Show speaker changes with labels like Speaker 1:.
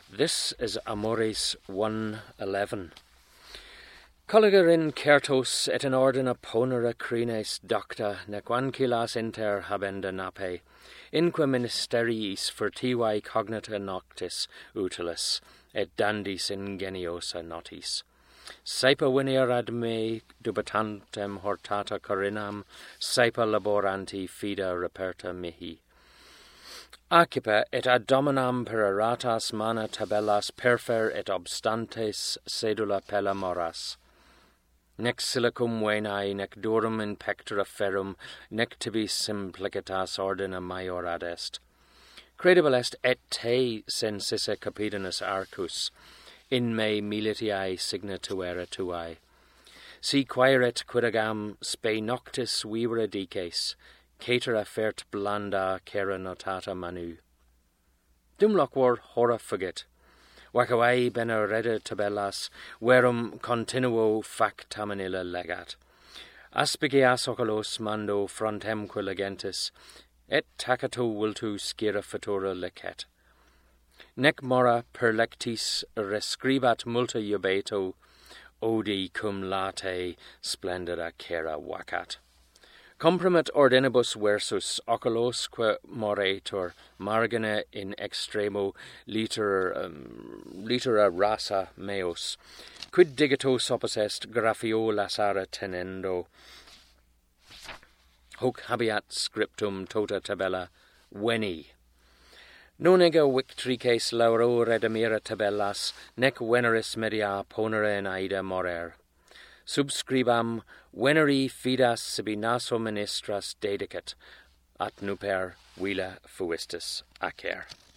Speaker 1: This is Amoris 1:11. Colligerin certos et in ordine ponere crines docta nequancilas inter habenda nape, inque ministeriis furtivae cognita noctis utilis, et dandis ingeniosa notis. Saepa venerad me dubitantem hortata corinam, saepa laboranti fida reperta mihi. Accipe et ad dominam pereratas mana tabellas perfer et obstantes sedula pella moras. Nec silicum venae, nec durum in pectora ferrum, nec tibi simplicitas ordina maior ad est. Credible est et te sensisse capitanus arcus, in me militiae signa tuere tuae. Si quaeret quidagam spe noctis vivere dices, catera fert blanda cera notata manu. Dum loquor hora fugit, vacavae bene rede tabellas, verum continuo fac tamanilla legat. Aspigeas oculos mando frontemque legentis, et tacato vultu scira futura lecet. Nec mora per lectis rescribat multa iubeto, odi cum late splendida cera vacat. Comprimet ordinibus versus oculosque moretur margine in extremo litera rasa meos, quid digitos opus est graphio lasare tenendo, hoc habeat scriptum tota tabella veni. Non ega victrices lauro redimere tabellas, nec veneris media ponere in aida morer. Subscribam veneri fidas sibi naso ministras dedicet, at nuper vila fuistis acer.